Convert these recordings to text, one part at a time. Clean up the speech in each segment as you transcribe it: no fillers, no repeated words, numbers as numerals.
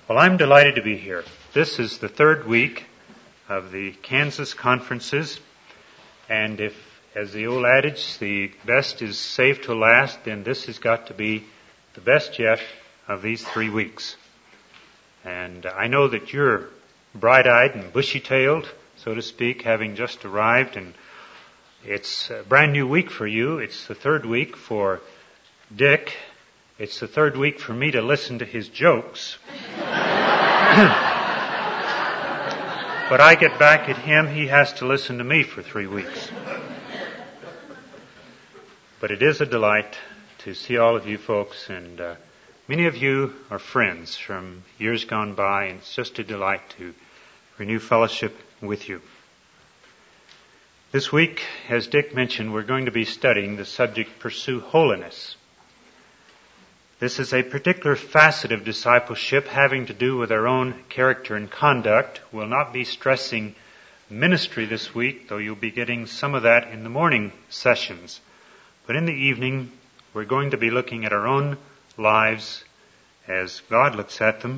Well, I'm delighted to be here. This is the third week of the Kansas conferences, and if, as the old adage, the best is saved to last, then this has got to be the best yet of these 3 weeks. And I know that you're bright-eyed and bushy-tailed, so to speak, having just arrived, and it's a brand new week for you. It's the third week for Dick. It's the third week for me to listen to his jokes. But I get back at him, he has to listen to me for 3 weeks. But it is a delight to see all of you folks, and many of you are friends from years gone by, and it's just a delight to renew fellowship with you. This week, as Dick mentioned, we're going to be studying the subject, Pursue Holiness. This is a particular facet of discipleship having to do with our own character and conduct. We'll not be stressing ministry this week, though you'll be getting some of that in the morning sessions. But in the evening, we're going to be looking at our own lives as God looks at them.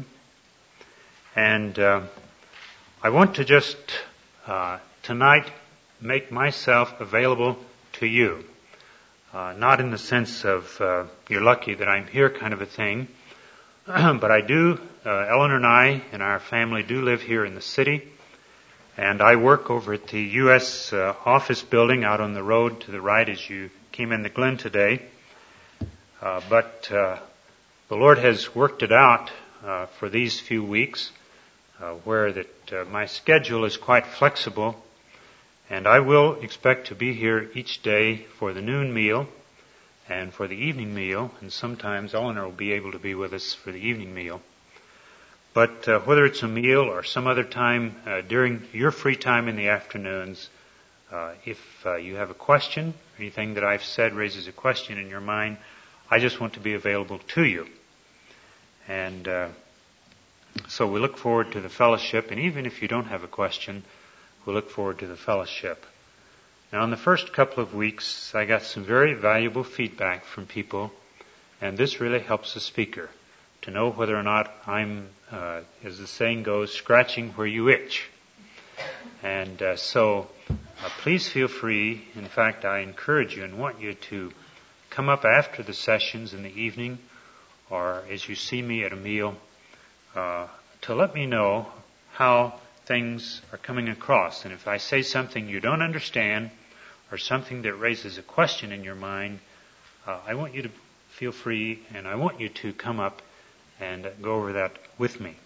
And I want to just tonight make myself available to you. Not in the sense of you're lucky that I'm here kind of a thing, but I do, Eleanor and I and our family do live here in the city, and I work over at the U.S. office building out on the road to the right as you came in the Glen today. But the Lord has worked it out for these few weeks where that my schedule is quite flexible. And I will expect to be here each day for the noon meal and for the evening meal, and sometimes Eleanor will be able to be with us for the evening meal. But whether it's a meal or some other time during your free time in the afternoons, if you have a question, anything that I've said raises a question in your mind, I just want to be available to you. And so we look forward to the fellowship, and even if you don't have a question, we look forward to the fellowship. Now, in the first couple of weeks, I got some very valuable feedback from people, and this really helps the speaker to know whether or not I'm, as the saying goes, scratching where you itch. And so please feel free. In fact, I encourage you and want you to come up after the sessions in the evening, or as you see me at a meal, to let me know how things are coming across. And if I say something you don't understand or something that raises a question in your mind, I want you to feel free, and I want you to come up and go over that with me.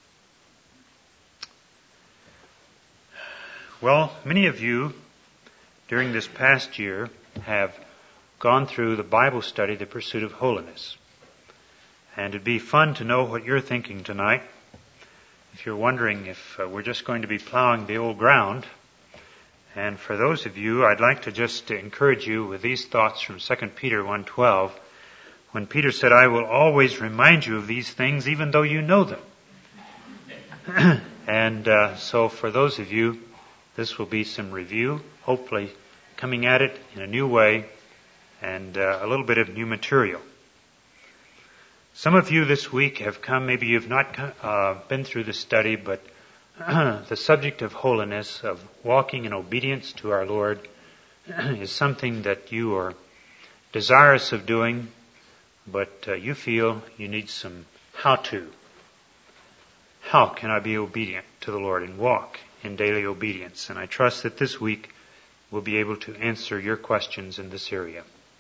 Well, many of you during this past year have gone through the Bible study, The Pursuit of Holiness. And it'd be fun to know what you're thinking tonight. If you're wondering if we're just going to be plowing the old ground. And for those of you, I'd like to just encourage you with these thoughts from 2 Peter 1:12, when Peter said, I will always remind you of these things even though you know them. And so for those of you, this will be some review, hopefully coming at it in a new way and a little bit of new material. Some of you this week have come, maybe you've not been through the study, but the subject of holiness, of walking in obedience to our Lord, is something that you are desirous of doing, but you feel you need some how-to. How can I be obedient to the Lord and walk in daily obedience? And I trust that this week we'll be able to answer your questions in this area.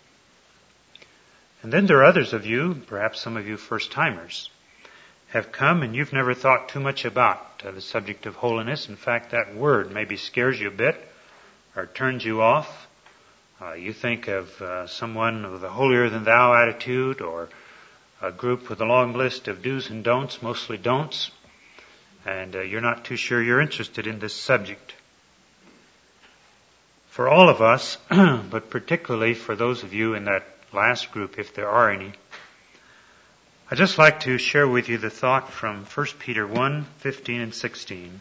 And then there are others of you, perhaps some of you first-timers, have come and you've never thought too much about the subject of holiness. In fact, that word maybe scares you a bit or turns you off. You think of someone with a holier-than-thou attitude, or a group with a long list of do's and don'ts, mostly don'ts, and you're not too sure you're interested in this subject. For all of us, but particularly for those of you in that last group, if there are any, I'd just like to share with you the thought from 1 Peter 1:15 and 16,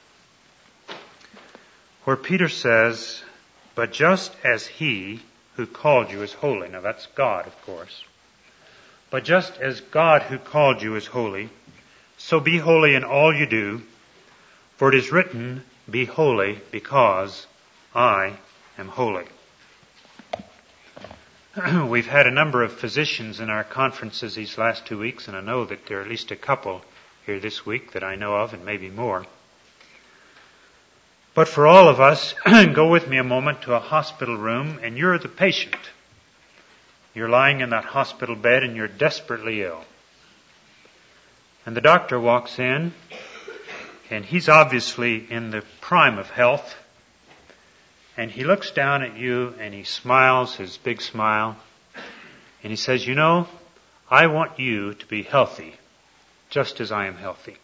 where Peter says, but just as He who called you is holy. Now that's God, of course. But just as God who called you is holy, So be holy in all you do, for it is written, Be holy, because I am holy. We've had a number of physicians in our conferences these last 2 weeks, and I know that there are at least a couple here this week that I know of, and maybe more. But for all of us, go with me a moment to a hospital room, and you're the patient. You're lying in that hospital bed, and you're desperately ill. And the doctor walks in, and he's obviously in the prime of health. And he looks down at you, and he smiles his big smile. And he says, you know, I want you to be healthy, just as I am healthy.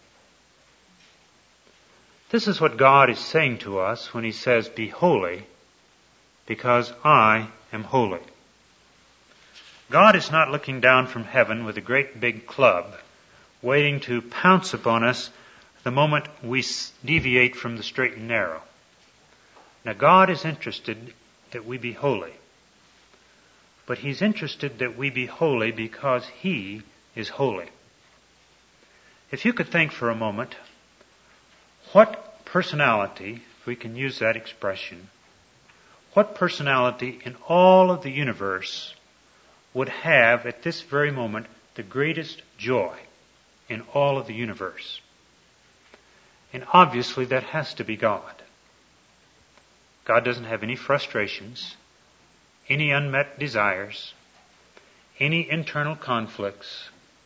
This is what God is saying to us when He says, Be holy, because I am holy. God is not looking down from heaven with a great big club, waiting to pounce upon us the moment we deviate from the straight and narrow. Now, God is interested that we be holy. But He's interested that we be holy because He is holy. If you could think for a moment, what personality, if we can use that expression, what personality in all of the universe would have at this very moment the greatest joy in all of the universe? And obviously that has to be God. God doesn't have any frustrations, any unmet desires, any internal conflicts.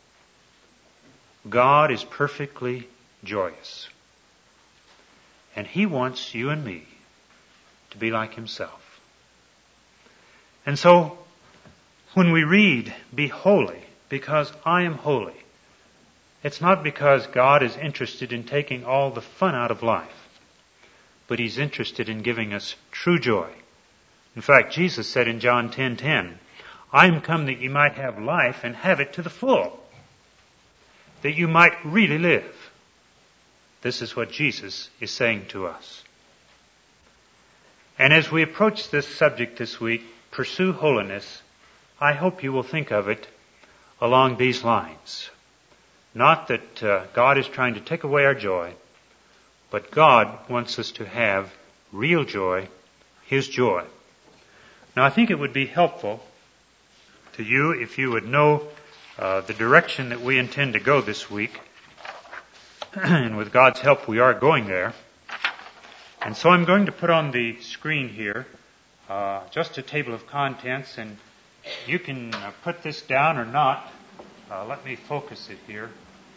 God is perfectly joyous. And He wants you and me to be like Himself. And so, when we read, Be holy, because I am holy, it's not because God is interested in taking all the fun out of life, but He's interested in giving us true joy. In fact, Jesus said in John 10:10, I am come that you might have life and have it to the full, that you might really live. This is what Jesus is saying to us. And as we approach this subject this week, pursue holiness, I hope you will think of it along these lines. Not that God is trying to take away our joy, but God wants us to have real joy, His joy. Now, I think it would be helpful to you if you would know the direction that we intend to go this week. And with God's help, we are going there. And so I'm going to put on the screen here just a table of contents, and you can put this down or not. Let me focus it here.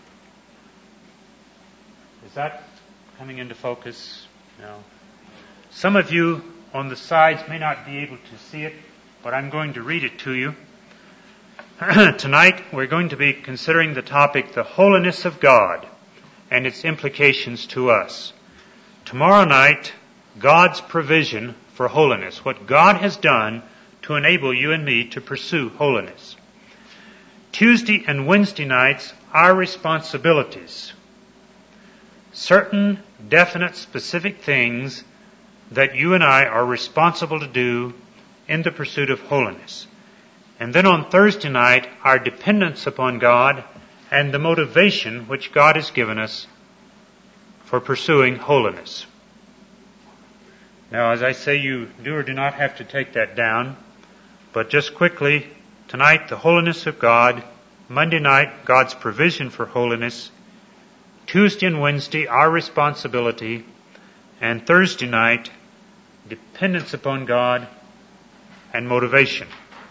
Is that coming into focus? No. Some of you on the sides may not be able to see it, but I'm going to read it to you. Tonight we're going to be considering the topic, the holiness of God and its implications to us. Tomorrow night, God's provision for holiness, what God has done to enable you and me to pursue holiness. Tuesday and Wednesday nights, our responsibilities. Certain definite specific things that you and I are responsible to do in the pursuit of holiness. And then on Thursday night, our dependence upon God and the motivation which God has given us for pursuing holiness. Now, as I say, you do or do not have to take that down, but just quickly, tonight, the holiness of God. Monday night, God's provision for holiness. Tuesday and Wednesday, our responsibility. And Thursday night, dependence upon God and motivation.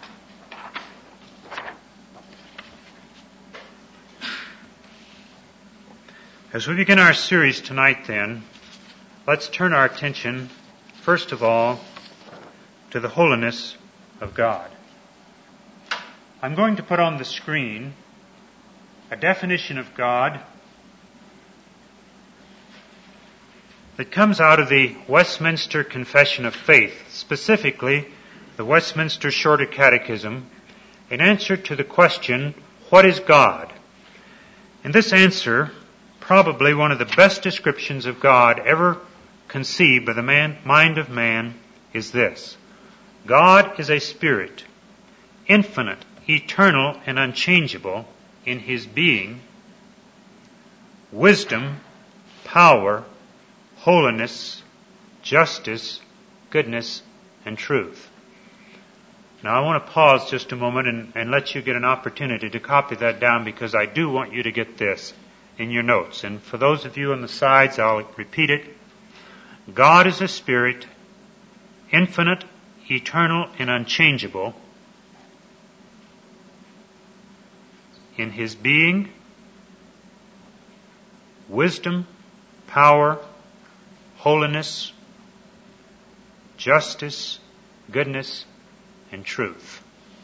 As we begin our series tonight then, let's turn our attention, first of all, to the holiness of God. I'm going to put on the screen a definition of God that comes out of the Westminster Confession of Faith, specifically the Westminster Shorter Catechism, in answer to the question, what is God? In this answer, probably one of the best descriptions of God ever conceived by the mind of man is this. God is a spirit, infinite, eternal, and unchangeable in His being, wisdom, power, holiness, justice, goodness, and truth. Now I want to pause just a moment and let you get an opportunity to copy that down, because I do want you to get this in your notes. And for those of you on the sides, I'll repeat it. God is a spirit, infinite, eternal, and unchangeable in His being, wisdom, power, holiness, justice, goodness, and truth.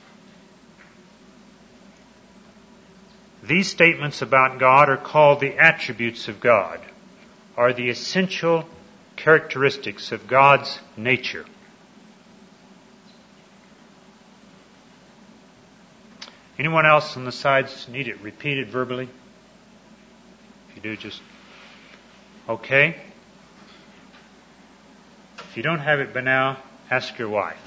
These statements about God are called the attributes of God, are the essential characteristics of God's nature. Anyone else on the sides need it repeated verbally? If you do, just... Okay. If you don't have it by now, ask your wife.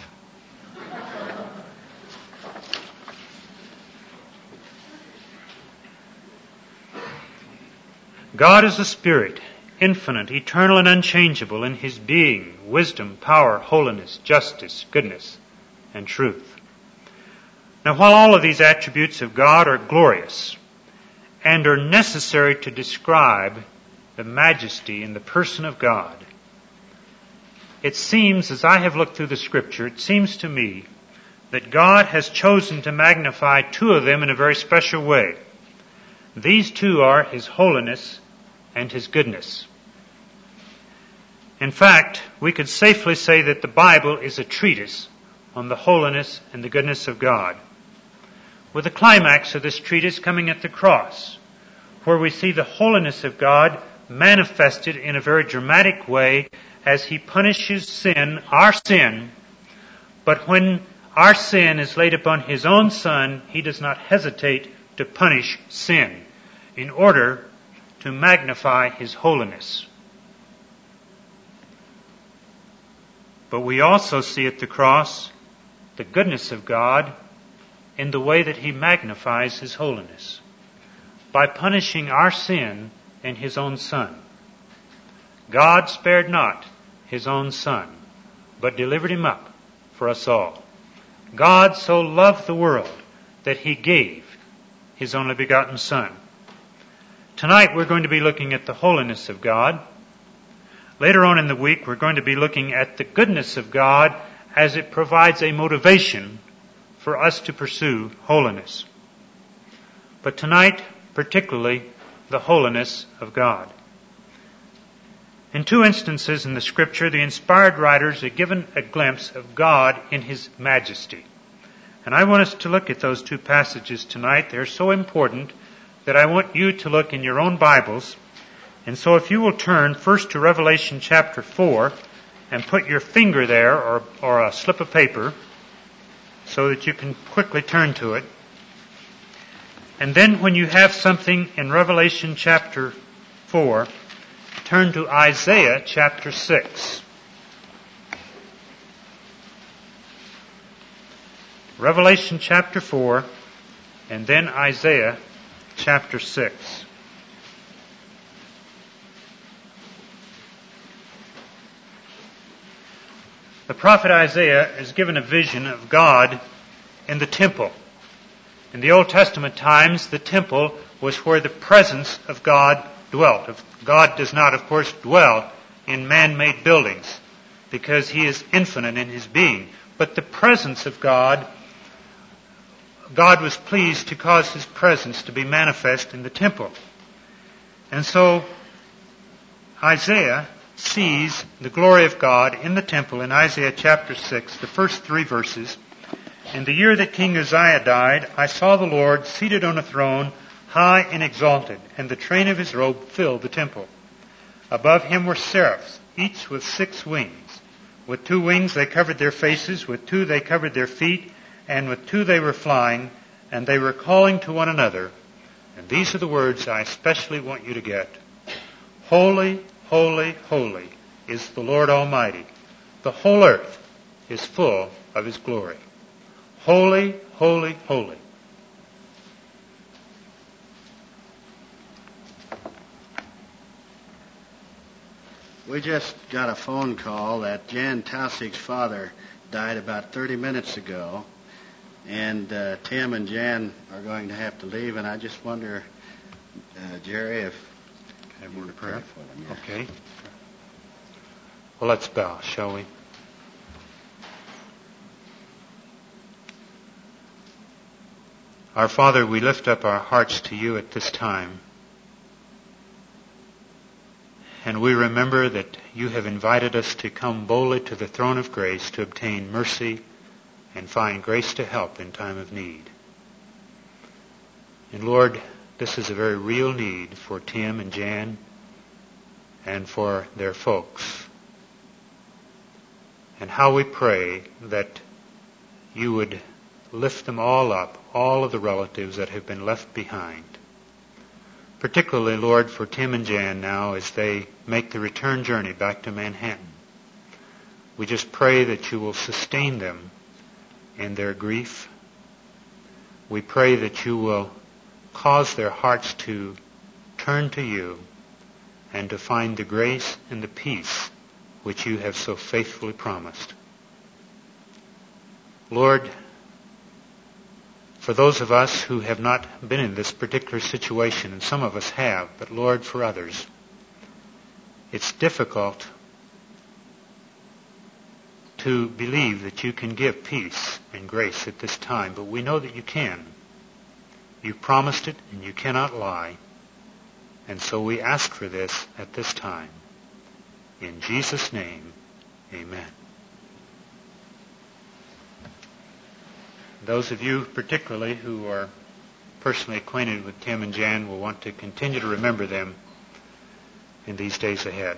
God is a spirit, infinite, eternal, and unchangeable in His being, wisdom, power, holiness, justice, goodness, and truth. Now, while all of these attributes of God are glorious and are necessary to describe the majesty and the person of God, it seems, as I have looked through the Scripture, it seems to me that God has chosen to magnify two of them in a very special way. These two are His holiness and His goodness. In fact, we could safely say that the Bible is a treatise on the holiness and the goodness of God, with the climax of this treatise coming at the cross, where we see the holiness of God manifested in a very dramatic way as He punishes sin, our sin, but when our sin is laid upon His own Son, He does not hesitate to punish sin in order to magnify His holiness. But we also see at the cross the goodness of God in the way that He magnifies His holiness, by punishing our sin in His own Son. God spared not His own Son, but delivered Him up for us all. God so loved the world that He gave His only begotten Son. Tonight we're going to be looking at the holiness of God. Later on in the week we're going to be looking at the goodness of God as it provides a motivation for us to pursue holiness. But tonight, particularly, the holiness of God. In two instances in the Scripture, the inspired writers are given a glimpse of God in His majesty. And I want us to look at those two passages tonight. They're so important that I want you to look in your own Bibles. And so if you will turn first to Revelation chapter 4 and put your finger there or a slip of paper so that you can quickly turn to it. And then when you have something in Revelation chapter 4, turn to Isaiah chapter 6. Revelation chapter 4 and then Isaiah chapter 6. The prophet Isaiah is given a vision of God in the temple. In the Old Testament times, the temple was where the presence of God dwelt. God does not, of course, dwell in man-made buildings because He is infinite in His being. But the presence of God was pleased to cause His presence to be manifest in the temple. And so Isaiah sees the glory of God in the temple in Isaiah chapter 6, the first 3 verses. In the year that King Uzziah died, I saw the Lord seated on a throne, high and exalted, and the train of His robe filled the temple. Above Him were seraphs, each with 6 wings. With 2 wings they covered their faces, with 2 they covered their feet, and with 2 they were flying, and they were calling to one another. And these are the words I especially want you to get. Holy, holy, holy is the Lord Almighty. The whole earth is full of His glory. Holy, holy, holy. We just got a phone call that Jan Tausig's father died about 30 minutes ago, and Tim and Jan are going to have to leave, and I just wonder, Jerry, if Have a word of prayer? for them. Yeah. Okay. Well, let's bow, shall we? Our Father, we lift up our hearts to you at this time. And we remember that you have invited us to come boldly to the throne of grace to obtain mercy and find grace to help in time of need. And Lord, this is a very real need for Tim and Jan and for their folks. And how we pray that you would lift them all up, all of the relatives that have been left behind. Particularly, Lord, for Tim and Jan now as they make the return journey back to Manhattan. We just pray that you will sustain them in their grief. We pray that you will cause their hearts to turn to you and to find the grace and the peace which you have so faithfully promised. Lord, for those of us who have not been in this particular situation, and some of us have, but Lord, for others, it's difficult to believe that you can give peace and grace at this time, but we know that you can. You promised it, and you cannot lie. And so we ask for this at this time. In Jesus' name, amen. Those of you particularly who are personally acquainted with Tim and Jan will want to continue to remember them in these days ahead.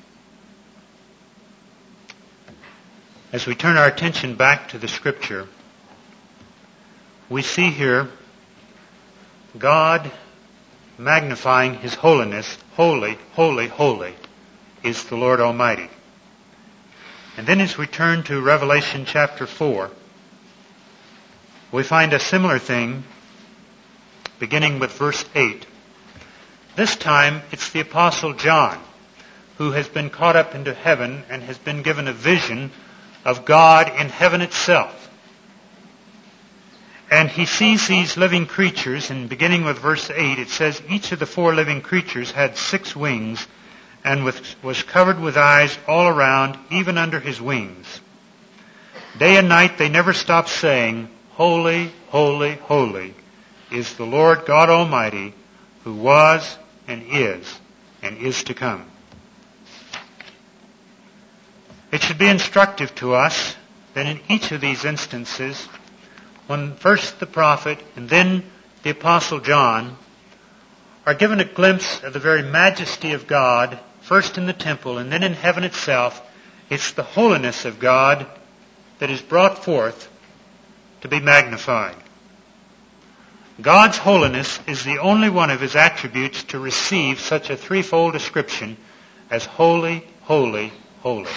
As we turn our attention back to the Scripture, we see here God magnifying His holiness. Holy, holy, holy is the Lord Almighty. And then as we turn to Revelation chapter 4, we find a similar thing beginning with verse 8. This time it's the Apostle John who has been caught up into heaven and has been given a vision of God in heaven itself. And he sees these living creatures, and beginning with verse 8, it says, each of the 4 living creatures had 6 wings and was covered with eyes all around, even under his wings. Day and night they never stopped saying, Holy, holy, holy is the Lord God Almighty, who was and is to come. It should be instructive to us that in each of these instances, when first the prophet and then the Apostle John are given a glimpse of the very majesty of God, first in the temple and then in heaven itself, it's the holiness of God that is brought forth to be magnified. God's holiness is the only one of His attributes to receive such a threefold description as holy, holy, holy.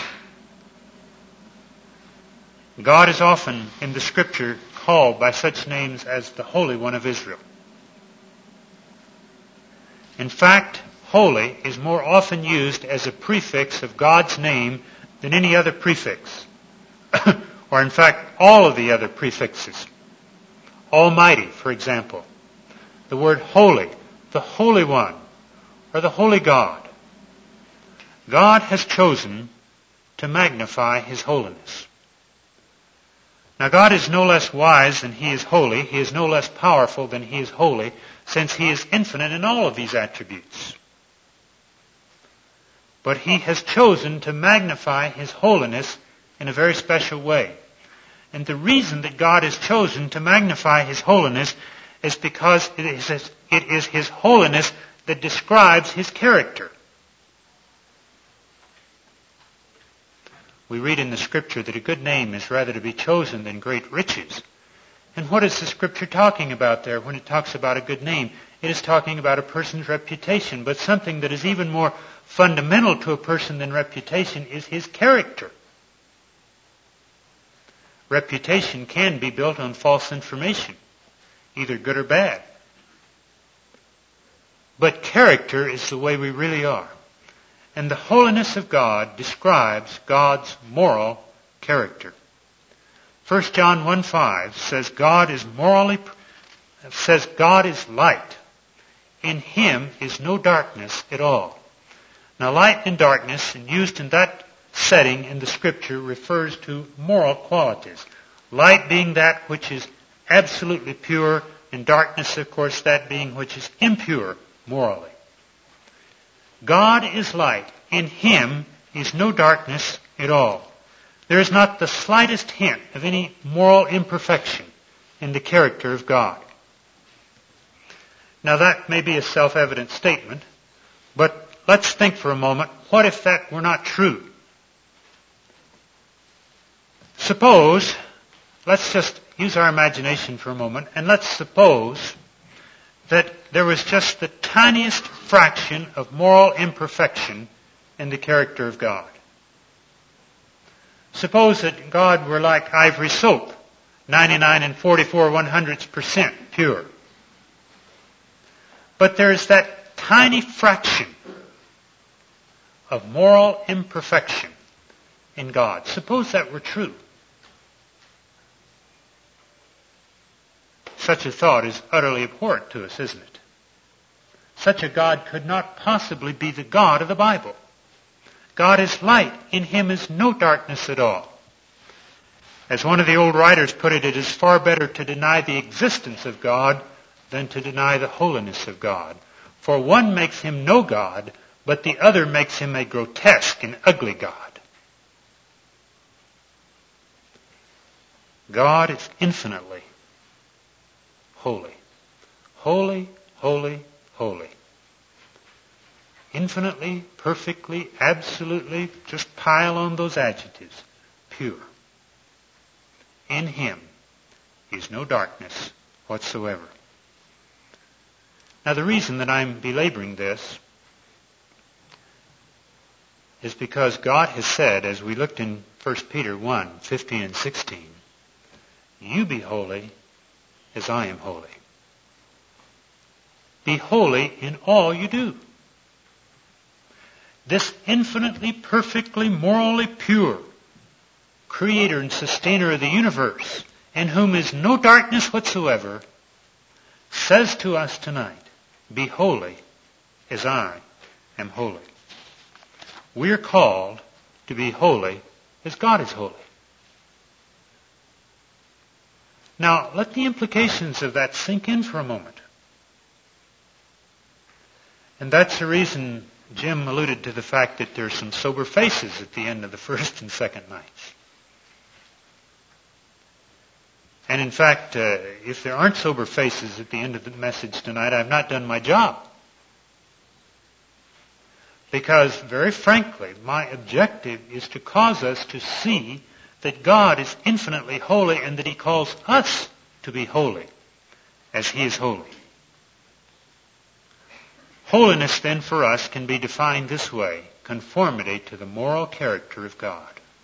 God is often in the Scripture called by such names as the Holy One of Israel. In fact, holy is more often used as a prefix of God's name than any other prefix. Or in fact, all of the other prefixes. Almighty, for example. The word holy, the Holy One, or the Holy God. God has chosen to magnify His holiness. Now God is no less wise than He is holy. He is no less powerful than He is holy, since He is infinite in all of these attributes. But He has chosen to magnify His holiness in a very special way. And the reason that God has chosen to magnify His holiness is because it is His holiness that describes His character. We read in the Scripture that a good name is rather to be chosen than great riches. And what is the Scripture talking about there when it talks about a good name? It is talking about a person's reputation, but something that is even more fundamental to a person than reputation is his character. Reputation can be built on false information, either good or bad. But character is the way we really are. And the holiness of God describes God's moral character. 1 John 1:5 says God is light. In Him is no darkness at all. Now light and darkness, and used in that setting in the Scripture, refers to moral qualities. Light being that which is absolutely pure, and darkness, of course, that being which is impure morally. God is light. In Him is no darkness at all. There is not the slightest hint of any moral imperfection in the character of God. Now that may be a self-evident statement, but let's think for a moment, what if that were not true? Suppose, let's just use our imagination for a moment, and let's suppose that there was just the tiniest fraction of moral imperfection in the character of God. Suppose that God were like ivory soap, 99 44/100% pure. But there's that tiny fraction of moral imperfection in God. Suppose that were true. Such a thought is utterly abhorrent to us, isn't it? Such a God could not possibly be the God of the Bible. God is light. In Him is no darkness at all. As one of the old writers put it, it is far better to deny the existence of God than to deny the holiness of God. For one makes Him no God, but the other makes Him a grotesque and ugly God. God is infinitely holy. Holy, holy, holy. Infinitely, perfectly, absolutely, just pile on those adjectives. Pure. In Him is no darkness whatsoever. Now the reason that I'm belaboring this is because God has said, as we looked in 1 Peter 1:15 and 16, you be holy as I am holy. Be holy in all you do. This infinitely, perfectly, morally pure Creator and Sustainer of the universe, in whom is no darkness whatsoever, says to us tonight, be holy as I am holy. We are called to be holy as God is holy. Now, let the implications of that sink in for a moment. And that's the reason Jim alluded to the fact that there's some sober faces at the end of the first and second nights. And in fact, if there aren't sober faces at the end of the message tonight, I've not done my job. Because, very frankly, my objective is to cause us to see that God is infinitely holy and that He calls us to be holy as He is holy. Holiness, then, for us can be defined this way: conformity to the moral character of God.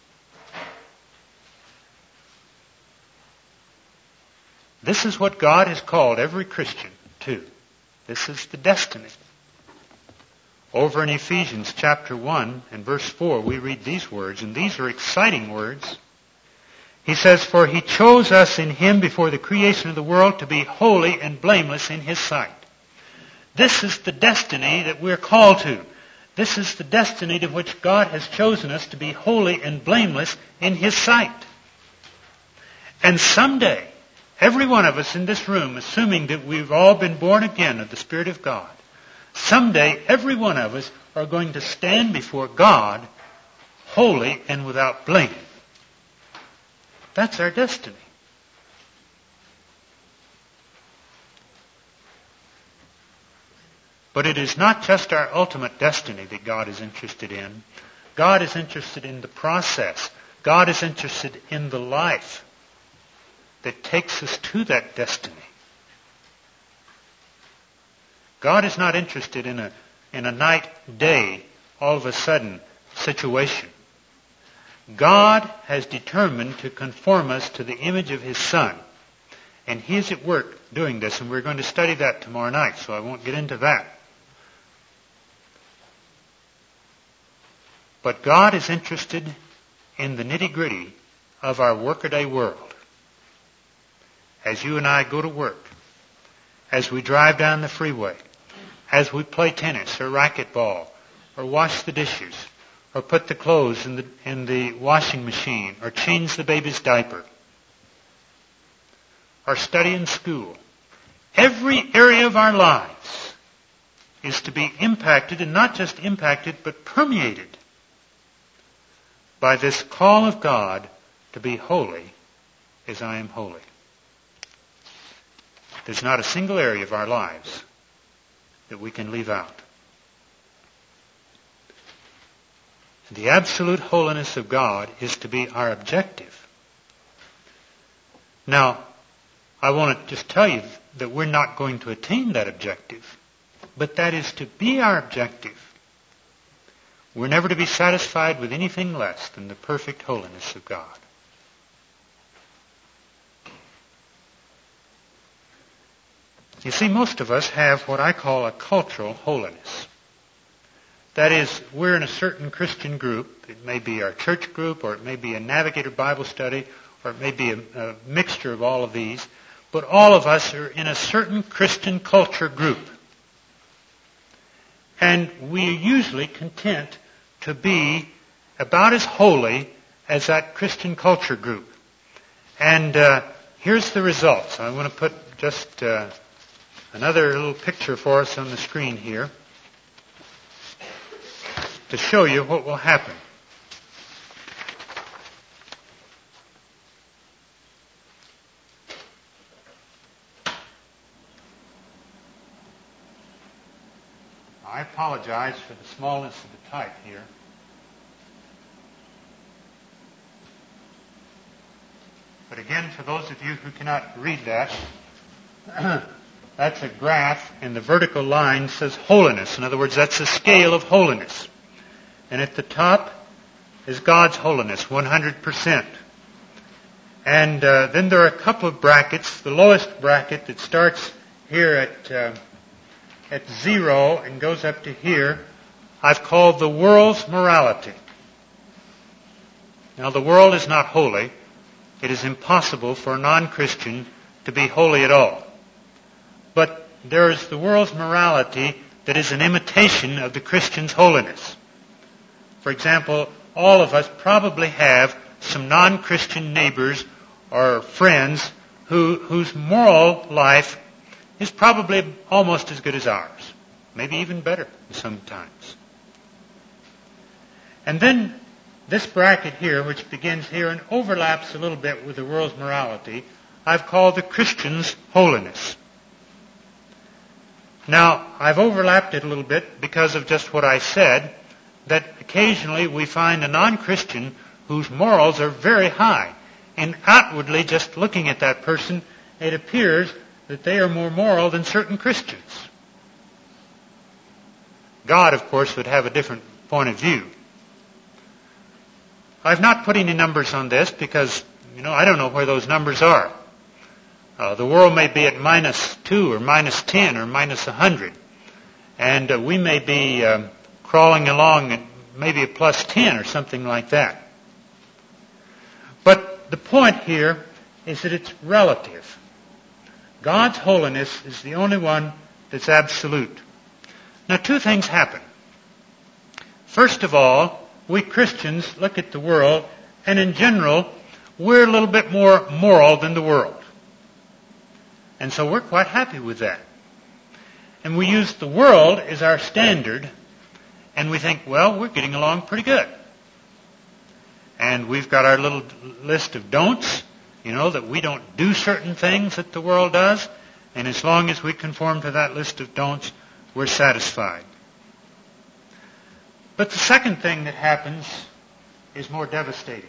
This is what God has called every Christian to. This is the destiny. Over in Ephesians chapter 1 and verse 4, we read these words, and these are exciting words. He says, for He chose us in Him before the creation of the world to be holy and blameless in His sight. This is the destiny that we're called to. This is the destiny to which God has chosen us, to be holy and blameless in His sight. And someday, every one of us in this room, assuming that we've all been born again of the Spirit of God, someday every one of us are going to stand before God holy and without blame. That's our destiny. But it is not just our ultimate destiny that God is interested in. God is interested in the process. God is interested in the life that takes us to that destiny. God is not interested in a night-day, all of a sudden situation. God has determined to conform us to the image of His Son. And He is at work doing this, and we're going to study that tomorrow night, so I won't get into that. But God is interested in the nitty-gritty of our workaday world. As you and I go to work, as we drive down the freeway, as we play tennis or racquetball, or wash the dishes, or put the clothes in the washing machine, or change the baby's diaper, or study in school. Every area of our lives is to be impacted, and not just impacted, but permeated by this call of God to be holy as I am holy. There's not a single area of our lives that we can leave out. The absolute holiness of God is to be our objective. Now, I want to just tell you that we're not going to attain that objective, but that is to be our objective. We're never to be satisfied with anything less than the perfect holiness of God. You see, most of us have what I call a cultural holiness. That is, we're in a certain Christian group. It may be our church group, or it may be a Navigator Bible study, or it may be a mixture of all of these. But all of us are in a certain Christian culture group. And we are usually content to be about as holy as that Christian culture group. And here's the results. I want to put just another little picture for us on the screen here to show you what will happen. I apologize for the smallness of the type here. But again, for those of you who cannot read that, that's a graph, and the vertical line says holiness. In other words, that's a scale of holiness. And at the top is God's holiness, 100%. And then there are a couple of brackets. The lowest bracket that starts here at 0 and goes up to here, I've called the world's morality. Now, the world is not holy. It is impossible for a non-Christian to be holy at all. But there is the world's morality that is an imitation of the Christian's holiness. For example, all of us probably have some non-Christian neighbors or friends whose moral life is probably almost as good as ours. Maybe even better sometimes. And then this bracket here, which begins here and overlaps a little bit with the world's morality, I've called the Christian's holiness. Now, I've overlapped it a little bit because of just what I said, that occasionally we find a non-Christian whose morals are very high. And outwardly, just looking at that person, it appears that they are more moral than certain Christians. God, of course, would have a different point of view. I've not put any numbers on this because, I don't know where those numbers are. The world may be at -2 or -10 or -100. And we may be crawling along at maybe a +10 or something like that. But the point here is that it's relative. God's holiness is the only one that's absolute. Now, two things happen. First of all, we Christians look at the world, and in general, we're a little bit more moral than the world. And so we're quite happy with that. And we use the world as our standard, and we think, well, we're getting along pretty good. And we've got our little list of don'ts, that we don't do certain things that the world does, and as long as we conform to that list of don'ts, we're satisfied. But the second thing that happens is more devastating.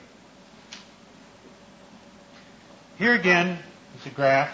Here again is a graph.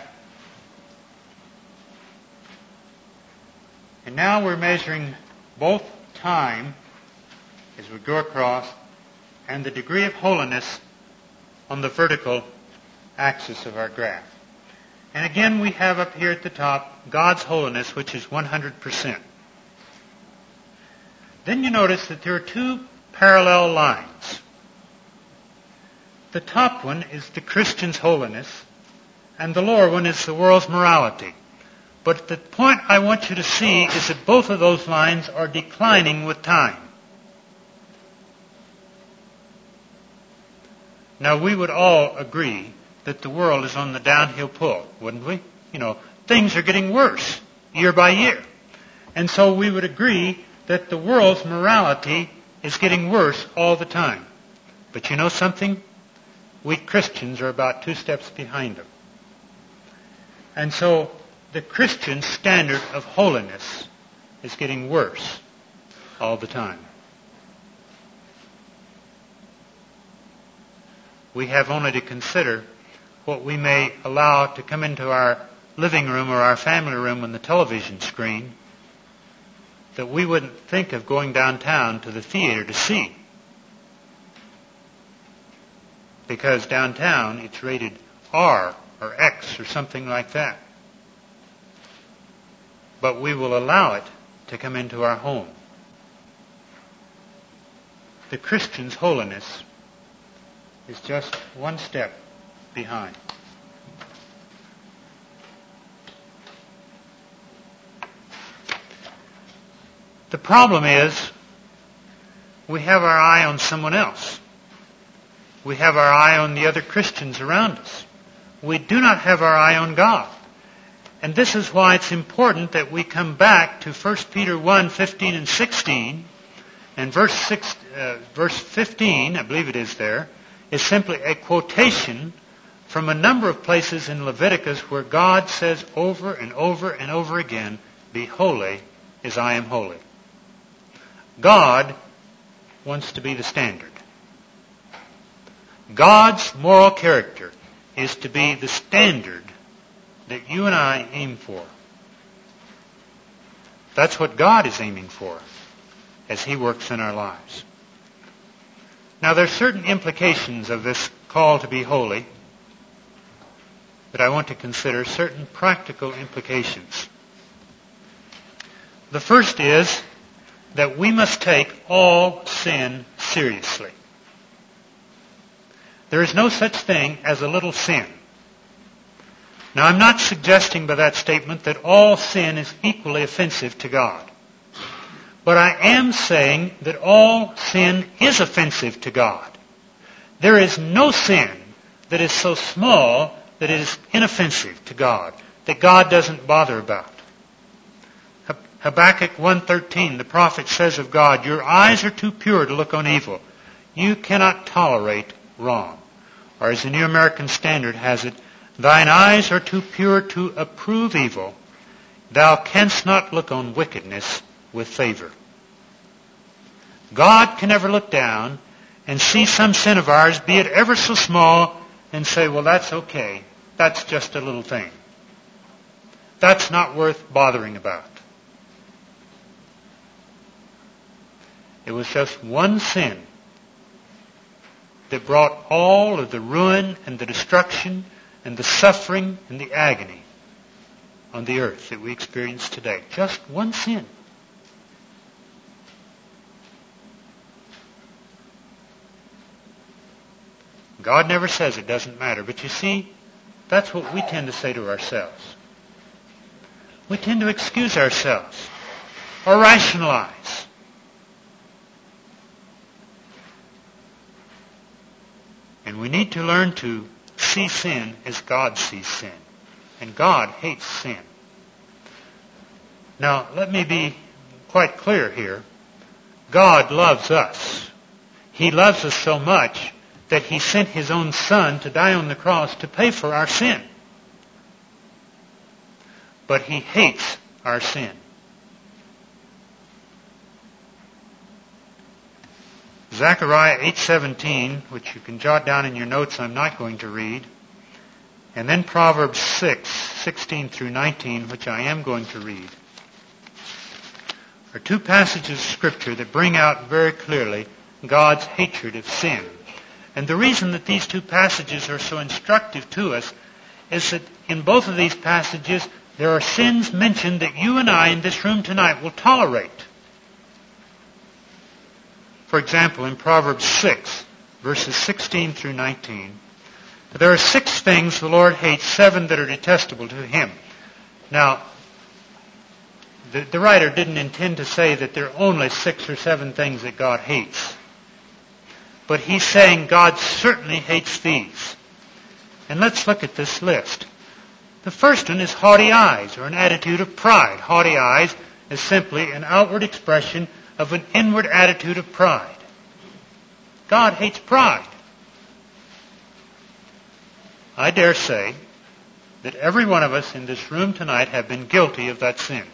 And now we're measuring both time as we go across and the degree of holiness on the vertical axis of our graph. And again we have up here at the top God's holiness, which is 100%. Then you notice that there are two parallel lines. The top one is the Christian's holiness, and the lower one is the world's morality. But the point I want you to see is that both of those lines are declining with time. Now, we would all agree that the world is on the downhill pull, wouldn't we? Things are getting worse year by year. And so we would agree that the world's morality is getting worse all the time. But you know something? We Christians are about 2 steps behind them. And so the Christian standard of holiness is getting worse all the time. We have only to consider what we may allow to come into our living room or our family room on the television screen that we wouldn't think of going downtown to the theater to see. Because downtown it's rated R or X or something like that. But we will allow it to come into our home. The Christian's holiness is just 1 step behind. The problem is we have our eye on someone else. We have our eye on the other Christians around us. We do not have our eye on God. And this is why it's important that we come back to 1 Peter 1, 15 and 16. And verse 15, I believe it is there, is simply a quotation from a number of places in Leviticus where God says over and over and over again, "Be holy as I am holy." God wants to be the standard. God's moral character is to be the standard that you and I aim for. That's what God is aiming for as He works in our lives. Now, there are certain implications of this call to be holy that I want to consider, certain practical implications. The first is that we must take all sin seriously. There is no such thing as a little sin. Now, I'm not suggesting by that statement that all sin is equally offensive to God. But I am saying that all sin is offensive to God. There is no sin that is so small that it is inoffensive to God, that God doesn't bother about. Habakkuk 1:13, the prophet says of God, "Your eyes are too pure to look on evil. You cannot tolerate wrong." Or as the New American Standard has it, "Thine eyes are too pure to approve evil. Thou canst not look on wickedness with favor." God can never look down and see some sin of ours, be it ever so small, and say, "Well, that's okay. That's just a little thing. That's not worth bothering about." It was just one sin that brought all of the ruin and the destruction and the suffering and the agony on the earth that we experience today. Just one sin. God never says it doesn't matter. But you see, that's what we tend to say to ourselves. We tend to excuse ourselves or rationalize. And we need to learn to see sin as God sees sin. And God hates sin. Now, let me be quite clear here. God loves us. He loves us so much that He sent His own Son to die on the cross to pay for our sin. But He hates our sin. Zechariah 8:17, which you can jot down in your notes, I'm not going to read. And then Proverbs 6:16 through 19, which I am going to read, are two passages of Scripture that bring out very clearly God's hatred of sin. And the reason that these two passages are so instructive to us is that in both of these passages there are sins mentioned that you and I in this room tonight will tolerate. for example, in Proverbs 6, verses 16 through 19, there are 6 things the Lord hates, 7 that are detestable to Him. Now, the writer didn't intend to say that there are only 6 or 7 things that God hates. But he's saying God certainly hates these. And let's look at this list. The first one is haughty eyes, or an attitude of pride. Haughty eyes is simply an outward expression of an inward attitude of pride. God hates pride. I dare say that every one of us in this room tonight have been guilty of that sin.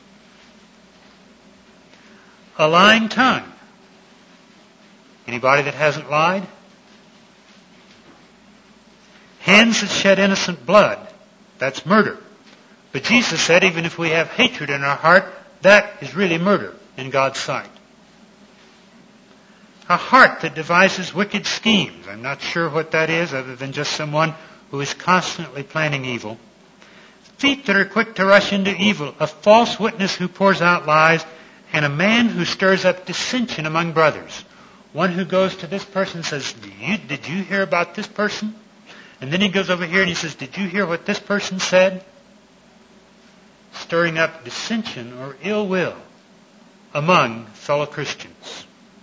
A lying tongue. Anybody that hasn't lied? Hands that shed innocent blood. That's murder. But Jesus said even if we have hatred in our heart, that is really murder in God's sight. A heart that devises wicked schemes. I'm not sure what that is other than just someone who is constantly planning evil. Feet that are quick to rush into evil. A false witness who pours out lies. And a man who stirs up dissension among brothers. One who goes to this person and says, did you hear about this person? And then he goes over here and he says, did you hear what this person said? Stirring up dissension or ill will among fellow Christians.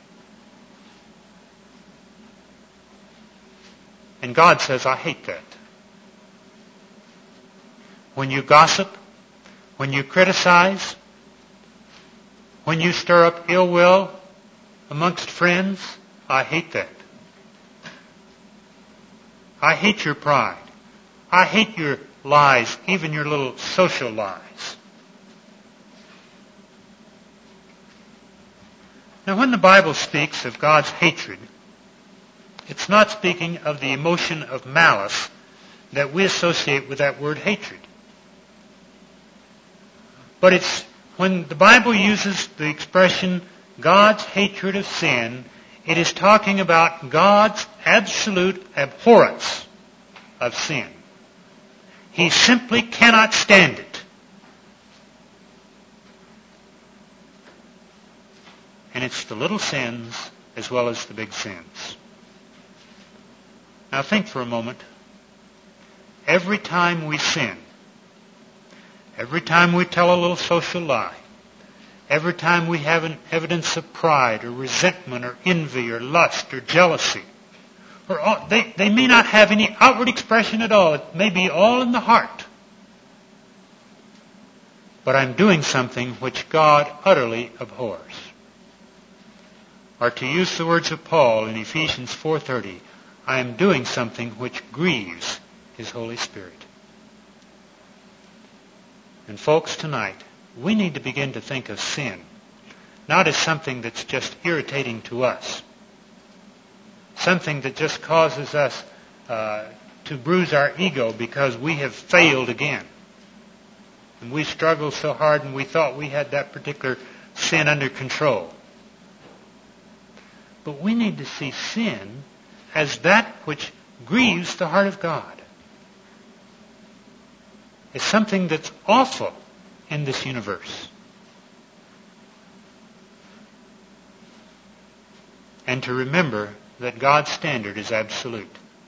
And God says, I hate that. When you gossip, when you criticize, when you stir up ill will amongst friends, I hate that. I hate your pride. I hate your lies, even your little social lies. Now, when the Bible speaks of God's hatred, it's not speaking of the emotion of malice that we associate with that word hatred. But it's when the Bible uses the expression God's hatred of sin, it is talking about God's absolute abhorrence of sin. He simply cannot stand it. And it's the little sins as well as the big sins. Now think for a moment. Every time we sin, every time we tell a little social lie, every time we have an evidence of pride or resentment or envy or lust or jealousy, they may not have any outward expression at all. It may be all in the heart. But I'm doing something which God utterly abhors. Or to use the words of Paul in Ephesians 4:30, I am doing something which grieves His Holy Spirit. And folks, tonight, we need to begin to think of sin not as something that's just irritating to us, something that just causes us to bruise our ego because we have failed again. And we struggled so hard and we thought we had that particular sin under control. But we need to see sin as that which grieves the heart of God. It's something that's awful in this universe. And to remember that God's standard is absolute.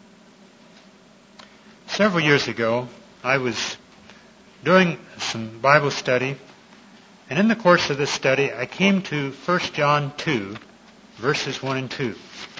Several years ago, I was doing some Bible study, and in the course of this study, I came to 1 John 2, verses 1 and 2.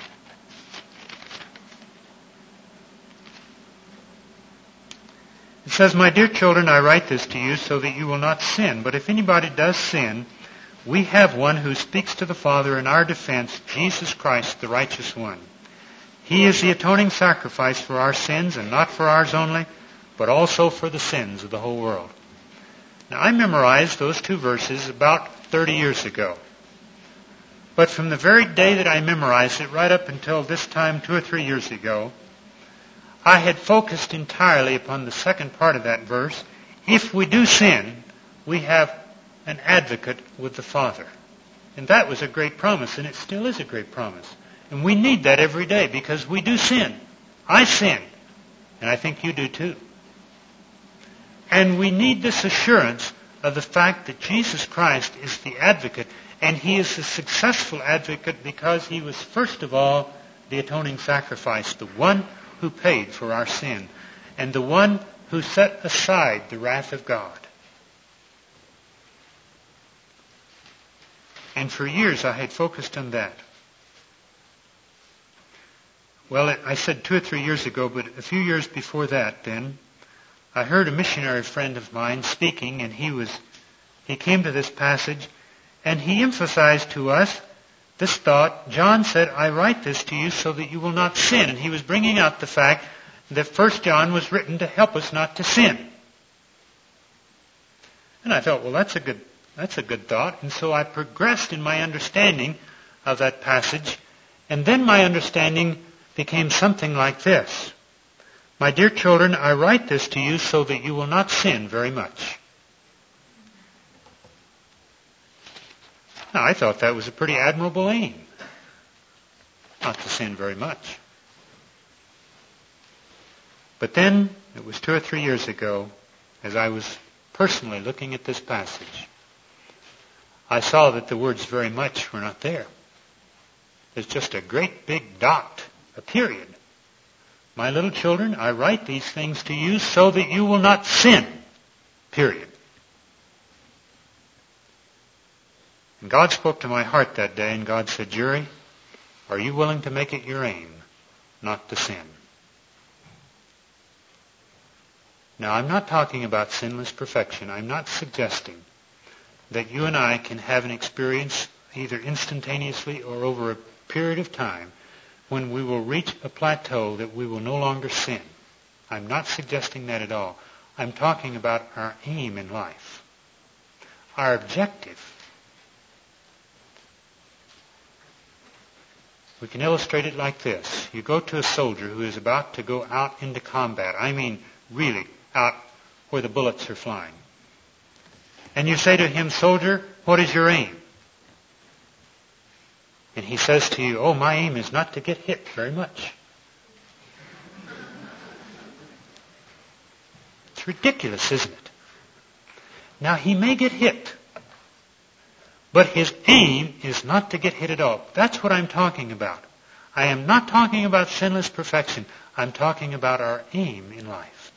It says, My dear children, I write this to you so that you will not sin. But if anybody does sin, we have one who speaks to the Father in our defense, Jesus Christ, the righteous one. He is the atoning sacrifice for our sins, and not for ours only, but also for the sins of the whole world. Now, I memorized those 2 verses about 30 years ago. But from the very day that I memorized it, right up until this time 2 or 3 years ago, I had focused entirely upon the second part of that verse. If we do sin, we have an advocate with the Father. And that was a great promise, and it still is a great promise. And we need that every day because we do sin. I sin, and I think you do too. And we need this assurance of the fact that Jesus Christ is the advocate, and He is a successful advocate because He was first of all the atoning sacrifice, the one who paid for our sin, and the one who set aside the wrath of God. And for years I had focused on that. Well, I said 2 or 3 years ago, but a few years before that then, I heard a missionary friend of mine speaking, and he came to this passage, and he emphasized to us this thought. John said, I write this to you so that you will not sin. And he was bringing out the fact that 1 John was written to help us not to sin. And I thought, well, that's a good thought. And so I progressed in my understanding of that passage. And then my understanding became something like this. My dear children, I write this to you so that you will not sin very much. Now, I thought that was a pretty admirable aim, not to sin very much. But then, it was 2 or 3 years ago, as I was personally looking at this passage, I saw that the words very much were not there. There's just a great big dot, a period. My little children, I write these things to you so that you will not sin. Period. And God spoke to my heart that day, and God said, Jerry, are you willing to make it your aim not to sin? Now, I'm not talking about sinless perfection. I'm not suggesting that you and I can have an experience either instantaneously or over a period of time when we will reach a plateau that we will no longer sin. I'm not suggesting that at all. I'm talking about our aim in life, our objective. We can illustrate it like this. You go to a soldier who is about to go out into combat. I mean, really, out where the bullets are flying. And you say to him, soldier, what is your aim? And he says to you, oh, my aim is not to get hit very much. It's ridiculous, isn't it? Now, he may get hit, but his aim is not to get hit at all. That's what I'm talking about. I am not talking about sinless perfection. I'm talking about our aim in life.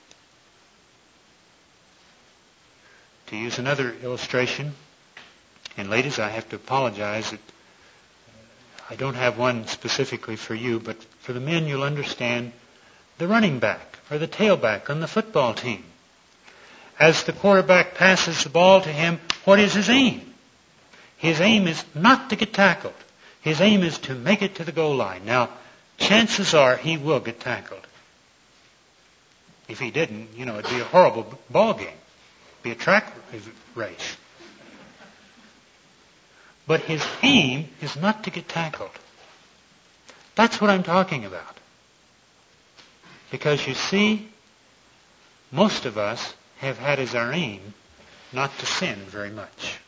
To use another illustration, and ladies, I have to apologize that I don't have one specifically for you, but for the men you'll understand the running back or the tailback on the football team. As the quarterback passes the ball to him, what is his aim? His aim is not to get tackled. His aim is to make it to the goal line. Now, chances are he will get tackled. If he didn't, it'd be a horrible ball game. It'd be a track race. But his aim is not to get tackled. That's what I'm talking about. Because you see, most of us have had as our aim not to sin very much.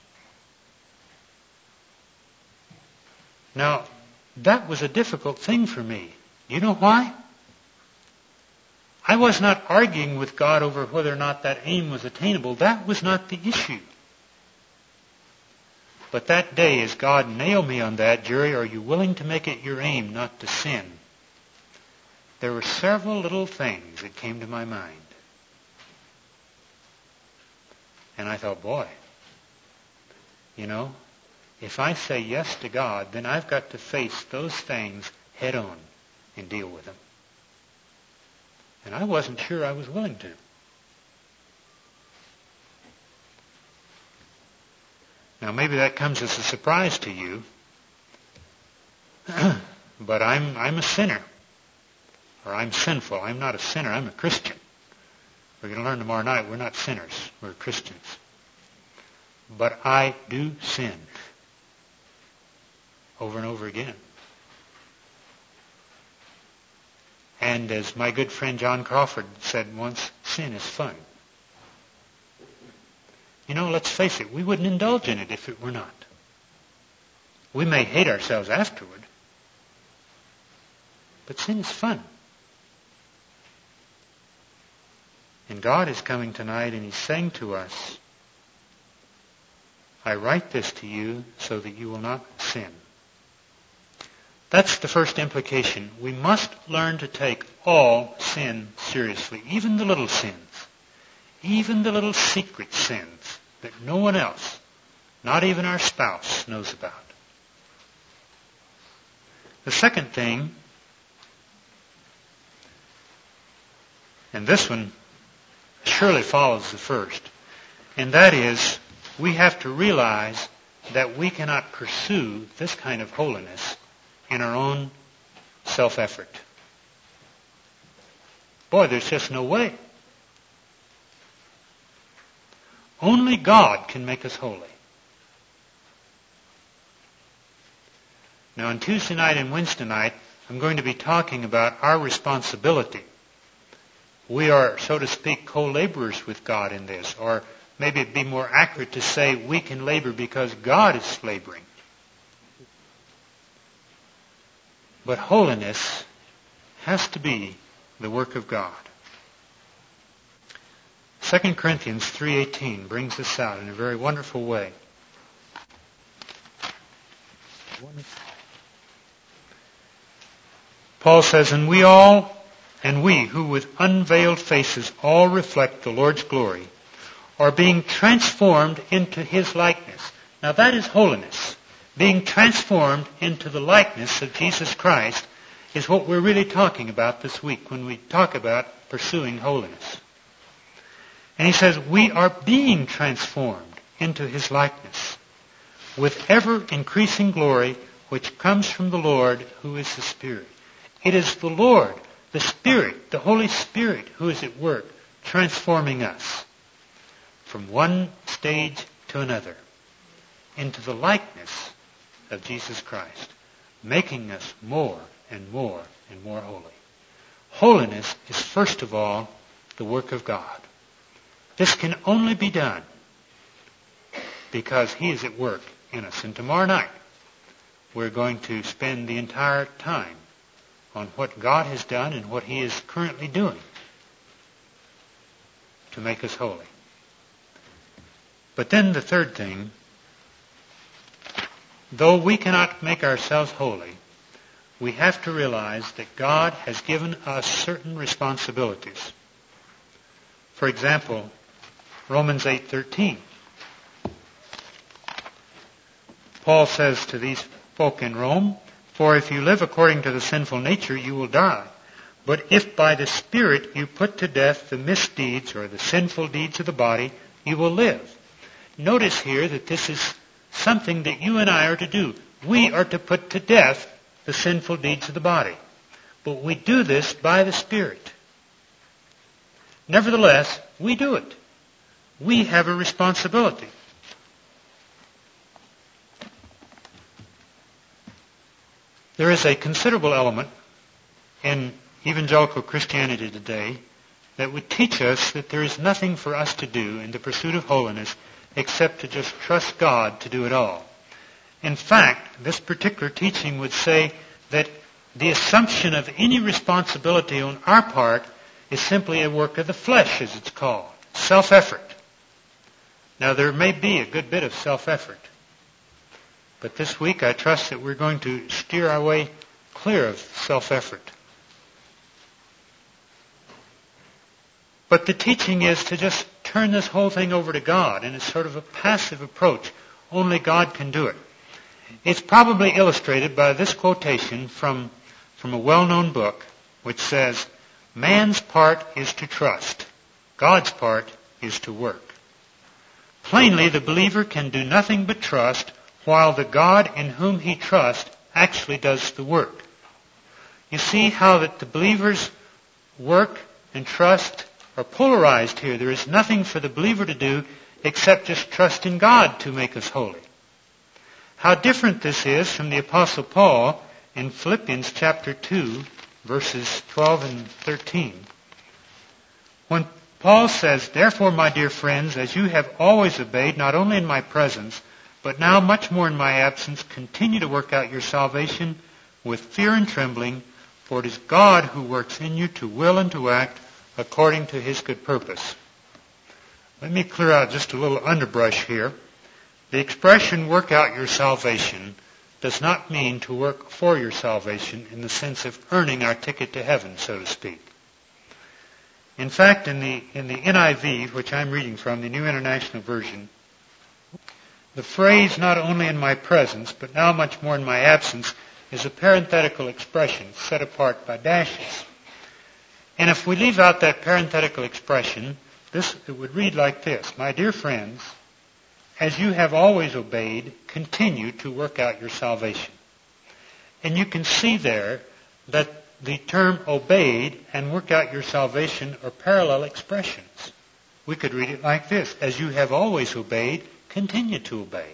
Now, that was a difficult thing for me. You know why? I was not arguing with God over whether or not that aim was attainable. That was not the issue. But that day, as God nailed me on that, Jerry, are you willing to make it your aim not to sin? There were several little things that came to my mind. And I thought, boy, if I say yes to God, then I've got to face those things head on and deal with them. And I wasn't sure I was willing to. Now, maybe that comes as a surprise to you, but I'm a sinner, or I'm sinful. I'm not a sinner. I'm a Christian. We're going to learn tomorrow night we're not sinners. We're Christians. But I do sin over and over again. And as my good friend John Crawford said once, sin is fun. Let's face it, we wouldn't indulge in it if it were not. We may hate ourselves afterward, but sin is fun. And God is coming tonight and He's saying to us, I write this to you so that you will not sin. That's the first implication. We must learn to take all sin seriously, even the little sins, even the little secret sins that no one else, not even our spouse, knows about. The second thing, and this one surely follows the first, and that is we have to realize that we cannot pursue this kind of holiness in our own self-effort. Boy, there's just no way. Only God can make us holy. Now, on Tuesday night and Wednesday night, I'm going to be talking about our responsibility. We are, so to speak, co-laborers with God in this, or maybe it'd be more accurate to say we can labor because God is laboring. But holiness has to be the work of God. 2 Corinthians 3:18 brings this out in a very wonderful way. Paul says, and we who with unveiled faces all reflect the Lord's glory, are being transformed into His likeness. Now that is holiness. Being transformed into the likeness of Jesus Christ is what we're really talking about this week when we talk about pursuing holiness. And he says, we are being transformed into His likeness with ever increasing glory which comes from the Lord who is the Spirit. It is the Lord, the Spirit, the Holy Spirit who is at work transforming us from one stage to another into the likeness of Jesus Christ, making us more and more and more holy. Holiness is first of all the work of God. This can only be done because He is at work in us. And tomorrow night we're going to spend the entire time on what God has done and what He is currently doing to make us holy. But then the third thing, though we cannot make ourselves holy, we have to realize that God has given us certain responsibilities. For example, Romans 8:13. Paul says to these folk in Rome, for if you live according to the sinful nature, you will die. But if by the Spirit you put to death the misdeeds or the sinful deeds of the body, you will live. Notice here that this is something that you and I are to do. We are to put to death the sinful deeds of the body. But we do this by the Spirit. Nevertheless, we do it. We have a responsibility. There is a considerable element in evangelical Christianity today that would teach us that there is nothing for us to do in the pursuit of holiness except to just trust God to do it all. In fact, this particular teaching would say that the assumption of any responsibility on our part is simply a work of the flesh, as it's called, self-effort. Now, there may be a good bit of self-effort, but this week I trust that we're going to steer our way clear of self-effort. But the teaching is to just turn this whole thing over to God, and it's sort of a passive approach. Only God can do it. It's probably illustrated by this quotation from a well-known book, which says, man's part is to trust. God's part is to work. Plainly, the believer can do nothing but trust, while the God in whom he trusts actually does the work. You see how that the believer's work and trust are polarized here. There is nothing for the believer to do except just trust in God to make us holy. How different this is from the Apostle Paul in Philippians chapter 2, verses 12 and 13. When Paul says, therefore, my dear friends, as you have always obeyed, not only in my presence, but now much more in my absence, continue to work out your salvation with fear and trembling, for it is God who works in you to will and to act according to His good purpose. Let me clear out just a little underbrush here. The expression work out your salvation does not mean to work for your salvation in the sense of earning our ticket to heaven, so to speak. In fact, in the NIV, which I'm reading from, the New International Version, the phrase not only in my presence, but now much more in my absence, is a parenthetical expression set apart by dashes. And if we leave out that parenthetical expression, it would read like this: My dear friends, as you have always obeyed, continue to work out your salvation. And you can see there that the term obeyed and work out your salvation are parallel expressions. We could read it like this: As you have always obeyed, continue to obey.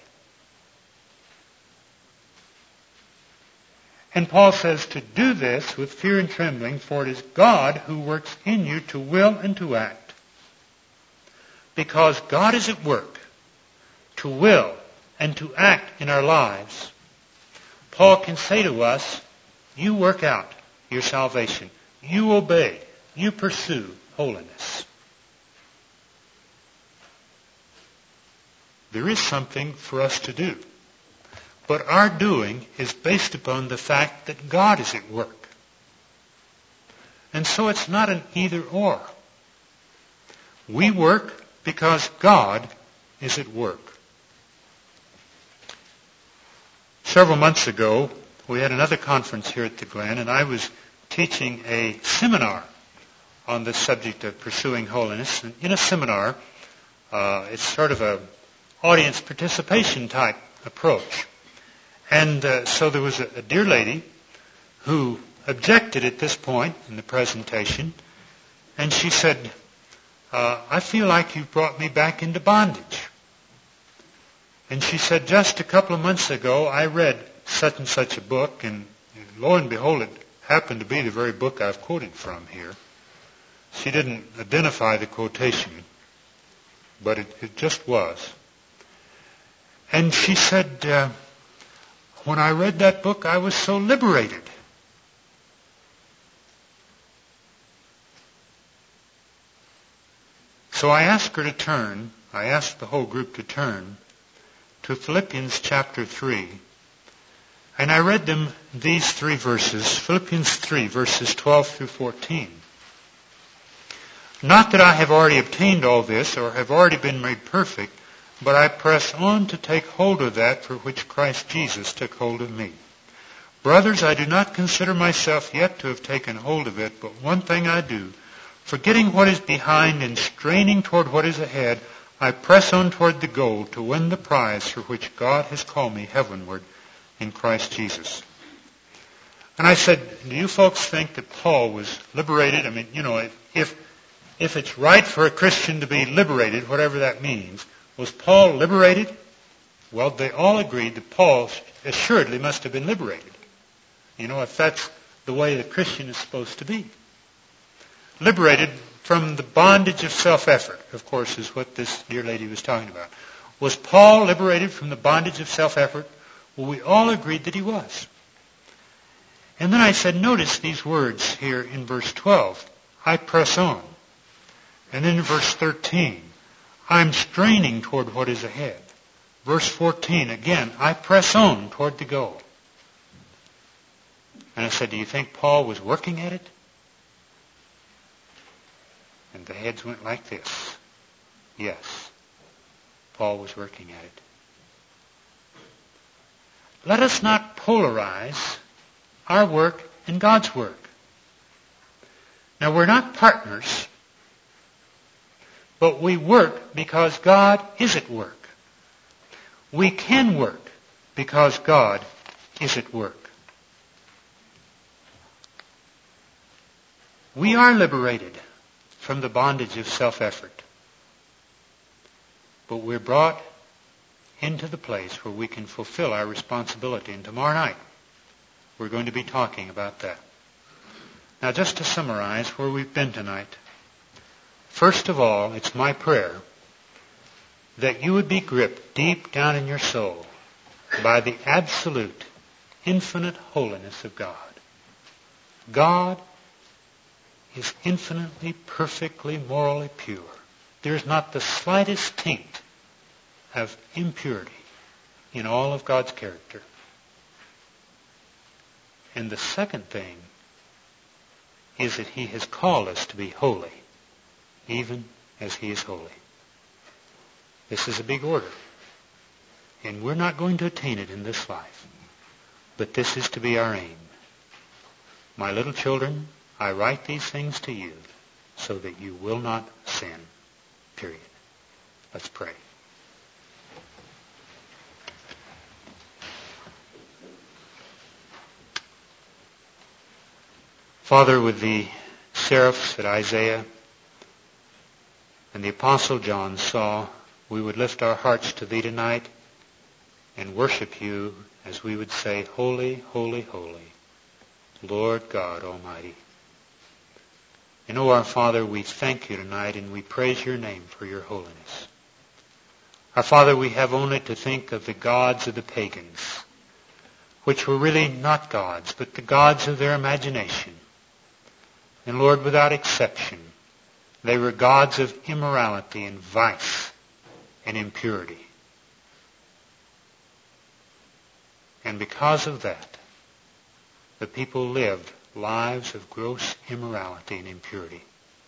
And Paul says to do this with fear and trembling, for it is God who works in you to will and to act. Because God is at work to will and to act in our lives, Paul can say to us, you work out your salvation. You obey. You pursue holiness. There is something for us to do. But our doing is based upon the fact that God is at work. And so it's not an either-or. We work because God is at work. Several months ago, we had another conference here at the Glen, and I was teaching a seminar on the subject of pursuing holiness. And in a seminar, it's sort of an audience participation type approach. And so there was a dear lady who objected at this point in the presentation, and she said, I feel like you've brought me back into bondage. And she said, just a couple of months ago, I read such and such a book, and lo and behold, it happened to be the very book I've quoted from here. She didn't identify the quotation, but it just was. And she said, when I read that book, I was so liberated. So I asked her to turn, I asked the whole group to turn to Philippians chapter 3. And I read them these three verses, Philippians 3, verses 12 through 14. Not that I have already obtained all this or have already been made perfect, but I press on to take hold of that for which Christ Jesus took hold of me. Brothers, I do not consider myself yet to have taken hold of it, but one thing I do, forgetting what is behind and straining toward what is ahead, I press on toward the goal to win the prize for which God has called me heavenward in Christ Jesus. And I said, do you folks think that Paul was liberated? I mean, if it's right for a Christian to be liberated, whatever that means, was Paul liberated? Well, they all agreed that Paul assuredly must have been liberated. If that's the way the Christian is supposed to be. Liberated from the bondage of self-effort, of course, is what this dear lady was talking about. Was Paul liberated from the bondage of self-effort? Well, we all agreed that he was. And then I said, notice these words here in verse 12. I press on. And then in verse 13, I'm straining toward what is ahead. Verse 14, again, I press on toward the goal. And I said, do you think Paul was working at it? And the heads went like this. Yes, Paul was working at it. Let us not polarize our work and God's work. Now, we're not partners, but we work because God is at work. We can work because God is at work. We are liberated from the bondage of self-effort, but we're brought into the place where we can fulfill our responsibility. And tomorrow night, we're going to be talking about that. Now, just to summarize where we've been tonight, first of all, it's my prayer that you would be gripped deep down in your soul by the absolute, infinite holiness of God. God is infinitely, perfectly, morally pure. There's not the slightest taint of impurity in all of God's character. And the second thing is that He has called us to be holy, even as He is holy. This is a big order. And we're not going to attain it in this life. But this is to be our aim. My little children, I write these things to you so that you will not sin. Period. Let's pray. Father, with the seraphs that Isaiah and the Apostle John saw, we would lift our hearts to Thee tonight and worship You as we would say, Holy, holy, holy, Lord God Almighty. And our Father, we thank You tonight and we praise Your name for Your holiness. Our Father, we have only to think of the gods of the pagans, which were really not gods, but the gods of their imagination. And Lord, without exception, they were gods of immorality and vice and impurity. And because of that, the people lived lives of gross immorality and impurity.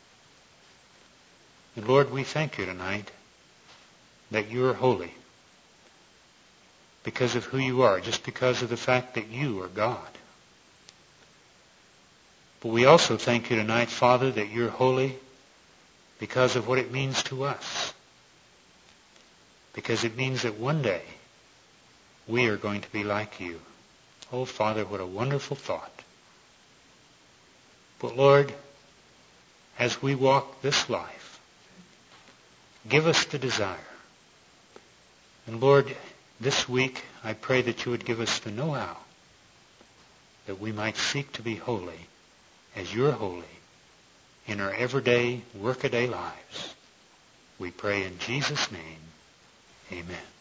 And Lord, we thank You tonight that You are holy because of who You are, just because of the fact that You are God. But we also thank You tonight, Father, that You're holy because of what it means to us. Because it means that one day we are going to be like You. Oh, Father, what a wonderful thought. But Lord, as we walk this life, give us the desire. And Lord, this week I pray that You would give us the know-how that we might seek to be holy as You're holy in our everyday, workaday lives. We pray in Jesus' name. Amen.